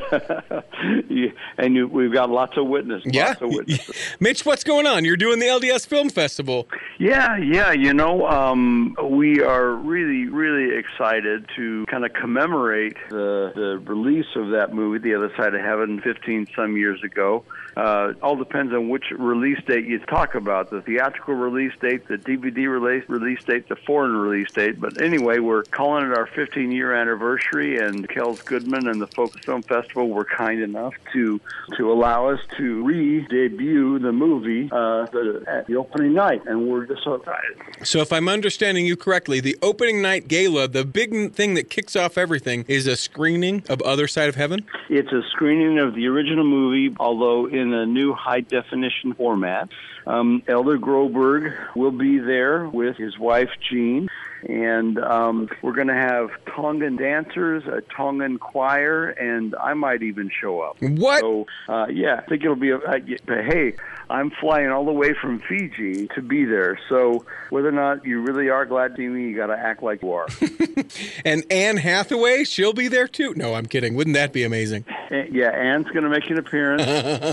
you. yeah, and you, we've got lots of witnesses. Yeah. Lots of witnesses. Mitch, what's going on? You're doing the L D S Film Festival. Yeah, yeah. You know, um, we are really, really excited to kind of commemorate the, the release of that movie, The Other Side of Heaven, fifteen some years ago. Uh, all depends on which release date you talk about, the theatrical release date, the D V D release release date, the foreign release date. But anyway, we're calling it our fifteen-year anniversary, and Kels Goodman and the Focus Film Festival were kind enough to to allow us to re-debut the movie uh, the, at the opening night, and we're just so excited. So if I'm understanding you correctly, the opening night gala, the big thing that kicks off everything is a screening of Other Side of Heaven? It's a screening of the original movie, although in a new high-definition format. Um, Elder Groberg will be there with his wife, Jean, and um, we're going to have Tongan dancers, a Tongan choir, and I might even show up. What? So, uh, yeah, I think it'll be a, uh, hey, I'm flying all the way from Fiji to be there, so whether or not you really are glad to see me, you got to act like you are. And Anne Hathaway, she'll be there too? No, I'm kidding. Wouldn't that be amazing? Yeah, Anne's going to make an appearance.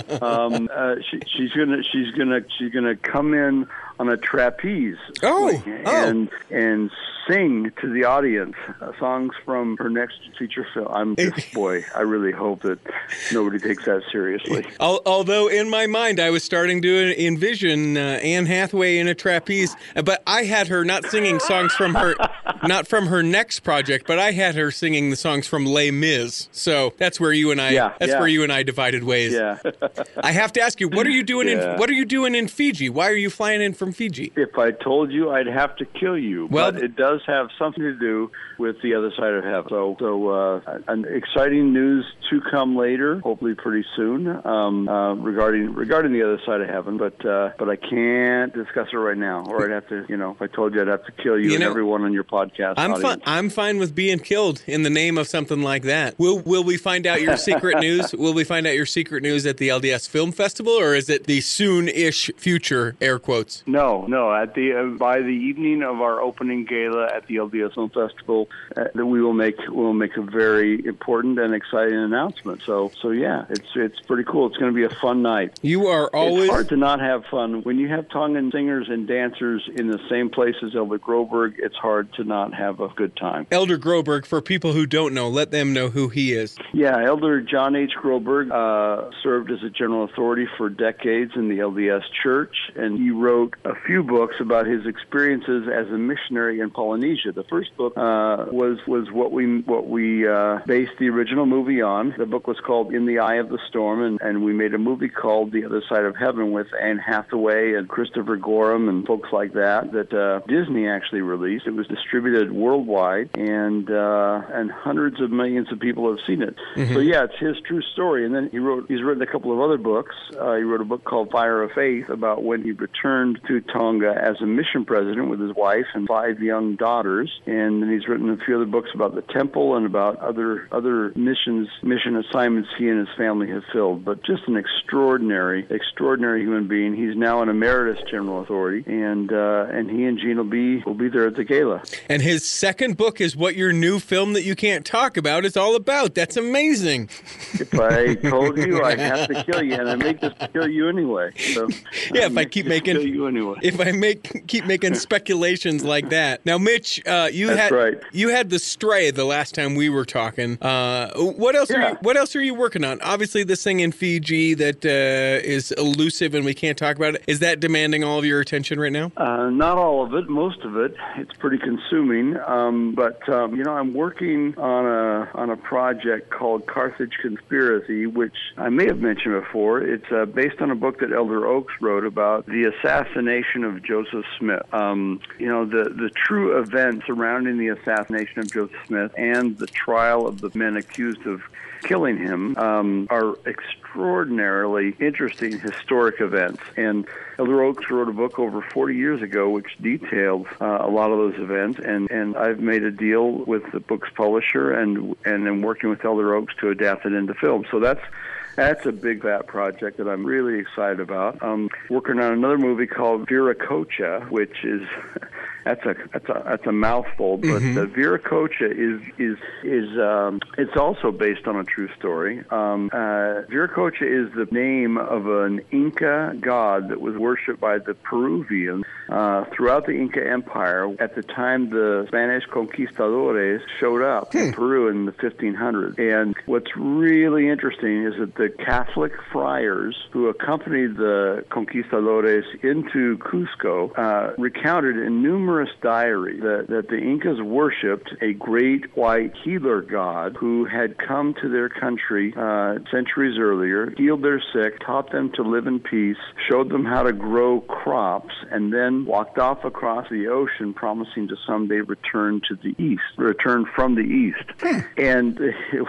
um, uh, she, she's going to she's going to she's going to come in on a trapeze. Oh, and oh. and sing to the audience uh, songs from her next feature film. I'm just, boy, I really hope that nobody takes that seriously. Although in my mind, I was starting to envision uh, Anne Hathaway in a trapeze, but I had her not singing songs from her, not from her next project, but I had her singing the songs from Les Mis. So that's where you and I, yeah, that's yeah. where you and I divided ways. Yeah. I have to ask you, what are you doing yeah. in, what are you doing in Fiji? Why are you flying in from Fiji? If I told you, I'd have to kill you. Well, but it does have something to do with the other side of heaven. So, so uh, an exciting news to come later, hopefully pretty soon, um, uh, regarding regarding the other side of heaven. But uh, but I can't discuss it right now, or I'd have to, you know, if I told you, I'd have to kill you, you and know, everyone on your podcast. I'm audience. fine. I'm fine with being killed in the name of something like that. Will Will we find out your secret news? Will we find out your secret news at the L D S Film Festival, or is it the soon-ish future air quotes? No, no. At the uh, by the evening of our opening gala at the L D S Film Festival, uh, that we will make we will make a very important and exciting announcement. So so yeah, it's it's pretty cool. It's going to be a fun night. You are always It's hard to not have fun when you have Tongan singers and dancers in the same place as Elder Groberg. It's hard to not have a good time. Elder Groberg, for people who don't know, let them know who he is. Yeah, Elder John H. Groberg uh, served as a general authority for decades in the L D S Church, and he wrote a few books about his experiences as a missionary in Polynesia. The first book uh, was was what we what we uh, based the original movie on. The book was called In the Eye of the Storm, and, and we made a movie called The Other Side of Heaven with Anne Hathaway and Christopher Gorham and folks like that that uh, Disney actually released. It was distributed worldwide, and uh, and hundreds of millions of people have seen it. Mm-hmm. So yeah, it's his true story. And then he wrote he's written a couple of other books. Uh, he wrote a book called Fire of Faith about when he returned to Tonga as a mission president with his wife and five young daughters. And then he's written a few other books about the temple and about other other missions, mission assignments he and his family have filled. But just an extraordinary, extraordinary human being. He's now an emeritus general authority, and uh, and he and Gene will be will be there at the gala. And his second book is what your new film that you can't talk about is all about. That's amazing. If I told you, I'd have to kill you, and I make this kill you anyway. So yeah, if I keep making kill you anyway. if I make keep making speculations like that. Now, Mitch, uh, you That's had right. you had The Stray the last time we were talking. Uh, what else? Yeah. Are you, what else are you working on? Obviously, this thing in Fiji that uh, is elusive and we can't talk about it. Is that demanding all of your attention right now? Uh, not all of it. Most of it. It's pretty consuming. Um, but um, you know, I'm working on a on a project called Carthage Conspiracy, which I may have mentioned before. It's uh, based on a book that Elder Oaks wrote about the assassination of Joseph Smith. Um, you know, the the true events surrounding the assassination of Joseph Smith and the trial of the men accused of killing him um, are extraordinarily interesting historic events. And Elder Oaks wrote a book over forty years ago which detailed uh, a lot of those events, and, and I've made a deal with the book's publisher and and am working with Elder Oaks to adapt it into film. So that's That's a big, fat project that I'm really excited about. I'm working on another movie called Viracocha, which is that's a that's a that's a mouthful, but mm-hmm. uh, Viracocha is is is um, it's also based on a true story. Um, uh, Viracocha is the name of an Inca god that was worshipped by the Peruvians uh, throughout the Inca Empire at the time the Spanish conquistadores showed up hmm. in Peru in the fifteen hundreds. And what's really interesting is that the Catholic friars who accompanied the conquistadores into Cusco uh, recounted in numerous diaries that, that the Incas worshipped a great white healer god who had come to their country uh, centuries earlier, healed their sick, taught them to live in peace, showed them how to grow crops, and then walked off across the ocean, promising to someday return to the east, return from the east. Hmm. And what's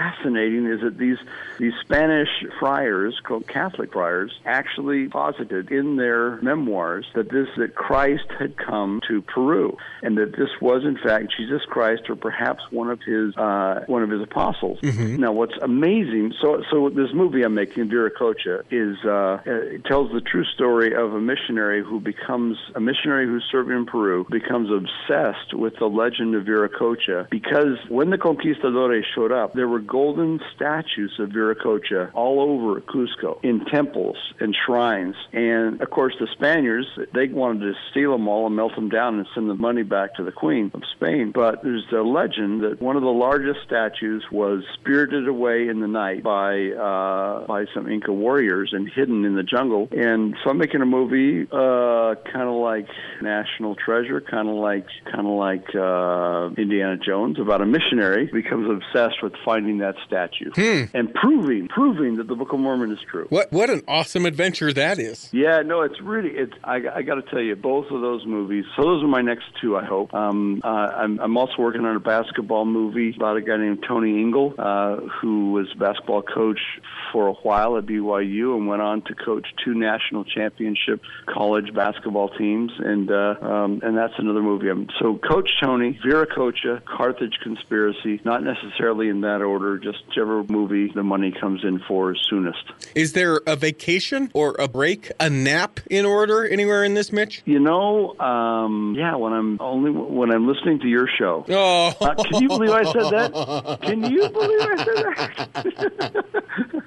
fascinating is that these these Spanish friars, called Catholic friars, actually posited in their memoirs that this that Christ had come to Peru, and that this was in fact Jesus Christ, or perhaps one of his uh, one of his apostles. Mm-hmm. Now, what's amazing, so so this movie I'm making, Viracocha, is uh, it tells the true story of a missionary who becomes a missionary who's serving in Peru, becomes obsessed with the legend of Viracocha, because when the conquistadores showed up, there were golden statues of Viracocha all over Cusco, in temples and shrines. And of course, the Spaniards, they wanted to steal them all and melt them down and send the money back to the Queen of Spain. But there's a legend that one of the largest statues was spirited away in the night by uh, by some Inca warriors and hidden in the jungle. And so I'm making a movie, uh, kind of like National Treasure, kind of like kind of like uh, Indiana Jones, about a missionary who becomes obsessed with finding that statue hmm. and proving proving that the Book of Mormon is true. What what an awesome adventure that is! Yeah, no, it's really it's. I, I got to tell you, both of those movies. So those are my next two, I hope. Um, uh, I'm, I'm also working on a basketball movie about a guy named Tony Ingle, uh, who was a basketball coach for a while at B Y U and went on to coach two national championship college basketball teams, and uh, um, and that's another movie. I'm, so Coach Tony, Viracocha, Carthage Conspiracy, not necessarily in that order, just whichever movie the money comes in for soonest. Is there a vacation or a break, a nap in order anywhere in this, Mitch? You know, um, yeah, when I'm only when I'm listening to your show. Oh, uh, can you believe I said that? Can you believe I said that?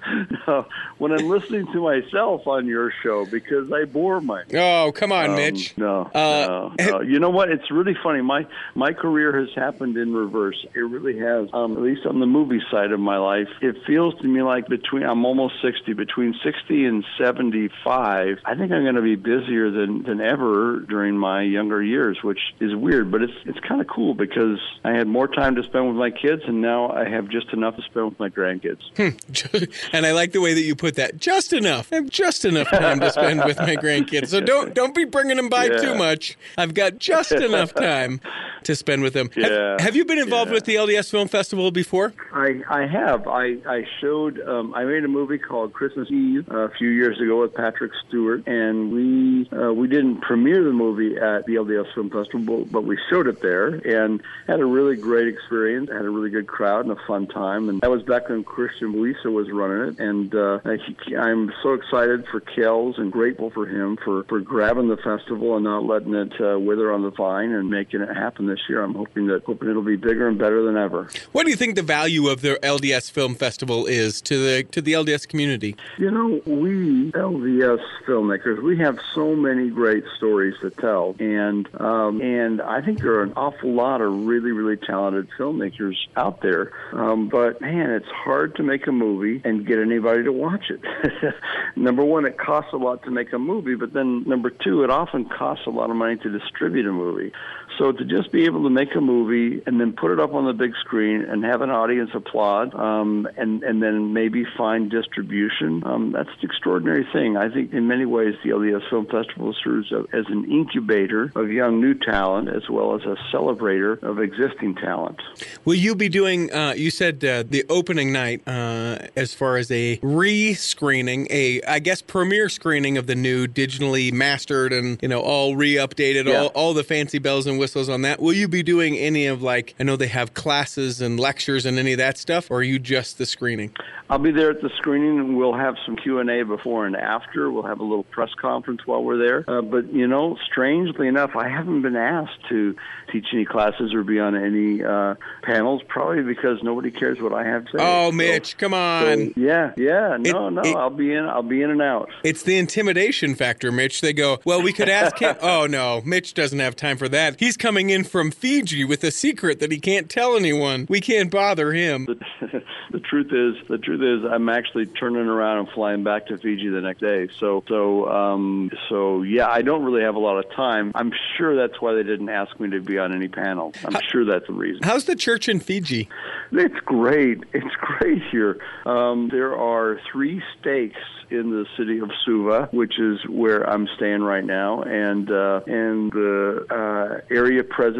No, when I'm listening to myself on your show, because I bore myself. Oh, come on, um, Mitch. No, uh, no, no. You know what? It's really funny. My my career has happened in reverse. It really has. Um, at least on the movie side of my life, it feels to me like between I'm almost sixty. Between sixty and seventy-five, I think I'm going to be busier than, than ever during my younger years, which is weird, but it's it's kind of cool because I had more time to spend with my kids, and now I have just enough to spend with my grandkids. And I like the way that you put that. Just enough. I have just enough time to spend with my grandkids. So don't don't be bringing them by yeah. too much. I've got just enough time to spend with them. Yeah. Have, have you been involved yeah. with the L D S Film Festival before? I, I have. I, I showed, um, I made a movie called Christmas Eve uh, a few years ago with Patrick Stewart, and we uh, we didn't premiere the movie at the L D S Film Festival, but we showed it there and had a really great experience, had a really good crowd and a fun time. And that was back when Christian Buisa was running it, and uh, I, I'm so excited for Kells and grateful for him for, for grabbing the festival and not letting it uh, wither on the vine and making it happen this year. I'm hoping that hoping it'll be bigger and better than ever. What do you think the value of the L D S Film Festival is to the to the L D S community? You know, we L D S filmmakers, we have so many great stories to tell, and um, and I think there are an awful lot of really, really talented filmmakers out there. Um, but man, it's hard to make a movie and get anybody to watch it. Number one, it costs a lot to make a movie, but then number two, it often costs a lot of money to distribute a movie. So to just be able to make a movie and then put it up on the big screen and have an audience applaud, um, and, and then maybe find distribution, um, that's an extraordinary thing. I think in many ways the L D S Film Festival serves as an incubator of young new talent as well as a celebrator of existing talent. Will you be doing, uh, you said uh, the opening night uh, as far as a re-screening, a, I guess, premiere screening of the new digitally mastered and, you know, all re-updated, yeah. all, all the fancy bells and whistles on that. Will you be doing any of, like, I know they have classes and lectures and any of that stuff, or are you just the screening? I'll be there at the screening, and we'll have some Q and A before and after. We'll have a little press conference while we're there. Uh, but, you know, strangely enough, I haven't been asked to teach any classes or be on any uh, panels, probably because nobody cares what I have to say. Oh, so, Mitch, come on. So, yeah, yeah, no, it, no, it, I'll be in, I'll be in and out. It's the intimidation factor, Mitch. They go, well, we could ask him. Oh, no, Mitch doesn't have time for that. He's coming in from Fiji with a secret that he can't tell anyone. We can't bother him. The, the truth is, the truth is, I'm actually turning around and flying back to Fiji the next day. So, so, um, so, yeah, I don't really have a lot of time. I'm sure that's why they didn't ask me to be on any panel. I'm How, sure that's the reason. How's the church in Fiji? It's great. It's great here. Um, there are three stakes in the city of Suva, which is where I'm staying right now, and uh, and the uh, area president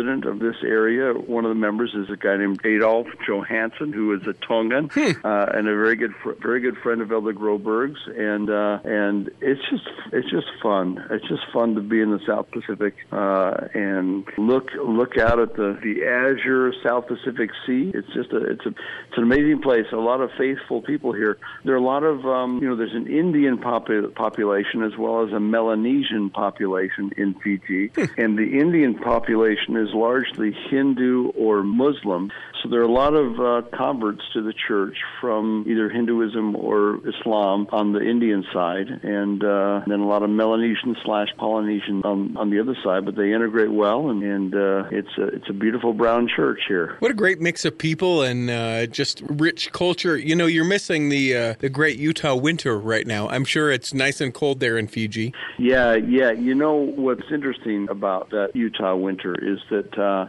resident of this area. One of the members is a guy named Adolf Johansson, who is a Tongan Hmm. uh, and a very good, fr- very good friend of Elder Groberg's, and uh, and it's just it's just fun. It's just fun to be in the South Pacific uh, and look look out at the, the azure South Pacific Sea. It's just a it's a it's an amazing place. A lot of faithful people here. There are a lot of um, you know. There's an Indian popu- population as well as a Melanesian population in Fiji, and the Indian population is largely Hindu or Muslim. So there are a lot of uh, converts to the church from either Hinduism or Islam on the Indian side, and uh, then a lot of Melanesian slash Polynesian on, on the other side. But they integrate well, and, and uh, it's a it's a beautiful brown church here. What a great mix of people and uh, just rich culture. You know, you're missing the uh, the great Utah winter right now. I'm sure it's nice and cold there in Fiji. Yeah, yeah. You know what's interesting about that Utah winter is that. Uh,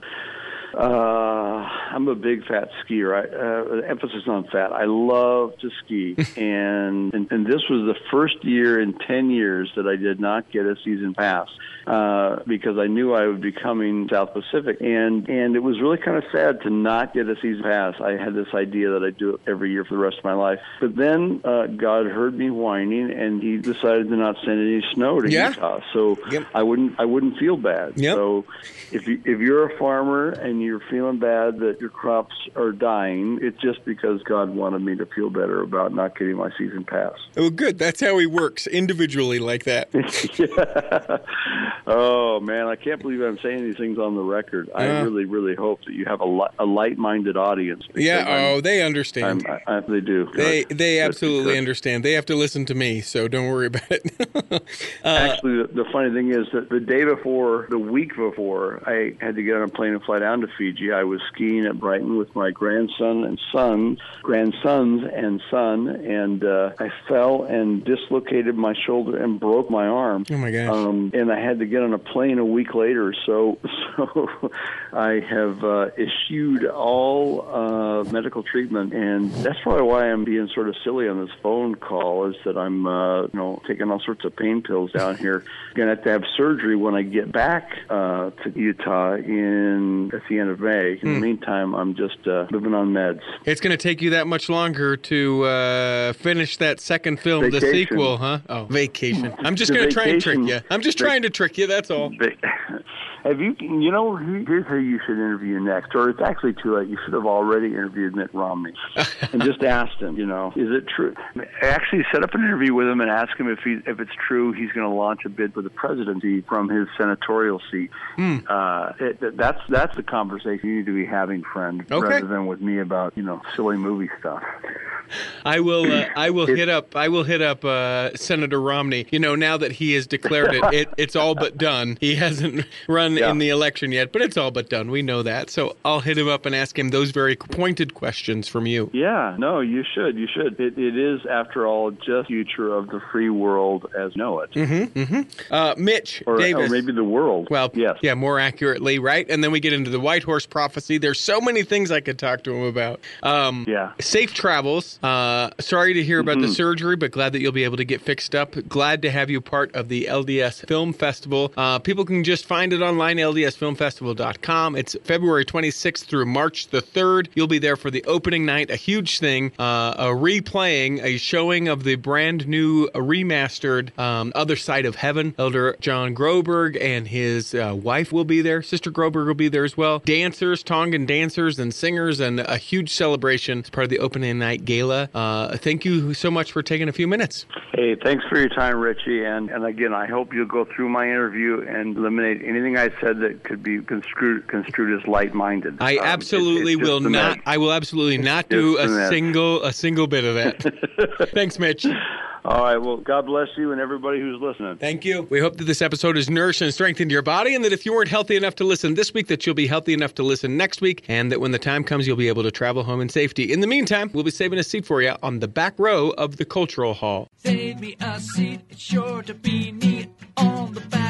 Uh, I'm a big fat skier. I, uh, emphasis on fat. I love to ski, and, and and this was the first year in ten years that I did not get a season pass uh, because I knew I would be coming South Pacific, and and it was really kind of sad to not get a season pass. I had this idea that I'd do it every year for the rest of my life, but then uh, God heard me whining, and He decided to not send any snow to Yeah. Utah, so Yep. I wouldn't I wouldn't feel bad. Yep. So if you if you're a farmer and you're feeling bad that your crops are dying, it's just because God wanted me to feel better about not getting my season pass. Oh, good. That's how He works individually like that. Yeah. Oh, man, I can't believe I'm saying these things on the record. I Uh. really, really hope that you have a, li- a light-minded audience. Yeah. because I'm- Oh, they understand. I'm, I, I, they do. They Good. they Good, absolutely good. understand. They have to listen to me, so don't worry about it. uh, Actually, the, the funny thing is that the day before, the week before, I had to get on a plane and fly down to Fiji. I was skiing at Brighton with my grandson and son, grandsons and son, and uh, I fell and dislocated my shoulder and broke my arm. oh my gosh. Um, and I had to get on a plane a week later, so so I have uh, eschewed all uh, medical treatment, and that's probably why I'm being sort of silly on this phone call. Is that I'm uh, you know taking all sorts of pain pills down here. Going to have to have surgery when I get back uh, to Utah in at the end of May. In the meantime, I'm just uh, living on meds. It's going to take you that much longer to uh, finish that second film, the Vacation. sequel, huh? Oh, vacation. I'm just The going to try and trick vacation. you. I'm just Vac- trying to trick you, that's all. But have you, you know, here's who you should interview next, or it's actually too late. You should have already interviewed Mitt Romney and just asked him, you know, is it true? Actually set up an interview with him and ask him if he, if it's true he's going to launch a bid for the presidency from his senatorial seat. Hmm. Uh, it, that's that's the conversation you need to be having, friend, Okay. rather than with me about, you know, silly movie stuff. I will. Uh, I will hit up. I will hit up uh, Senator Romney. You know, now that he has declared it, it, it's all but done. He hasn't run Yeah. in the election yet, but it's all but done. We know that. So I'll hit him up and ask him those very pointed questions from you. Yeah, no, you should. You should. It, it is, after all, just the future of the free world as know it. Mm-hmm. Mm-hmm. Uh, Mitch Or, Davis. or maybe the world. Well, yes. yeah, more accurately, right? And then we get into the White Horse Prophecy. There's so many things I could talk to him about. Um, Yeah. Safe travels. Uh, sorry to hear about Mm-hmm. the surgery, but glad that you'll be able to get fixed up. Glad to have you part of the L D S Film Festival. Uh, people can just find it online, L D S film festival dot com. It's February twenty-sixth through March the third. You'll be there for the opening night, a huge thing, uh, a replaying, a showing of the brand new uh, remastered um, Other Side of Heaven. Elder John Groberg and his uh, wife will be there. Sister Groberg will be there as well. Dancers, Tongan dancers and singers, and a huge celebration as part of the opening night gala. Uh, thank you so much for taking a few minutes. Hey, thanks for your time, Richie. And, and again, I hope you'll go through my interview and eliminate anything I said that could be construed, construed as light-minded. I Um, absolutely it's- it's will just a not. mess. I will absolutely not do just a a mess. single a single bit of that. Thanks, Mitch. All right, well, God bless you and everybody who's listening. Thank you. We hope that this episode has nourished and strengthened your body, and that if you weren't healthy enough to listen this week, that you'll be healthy enough to listen next week, and that when the time comes, you'll be able to travel home in safety. In the meantime, we'll be saving a seat for you on the back row of the Cultural Hall. Save me a seat, it's sure to be neat on the back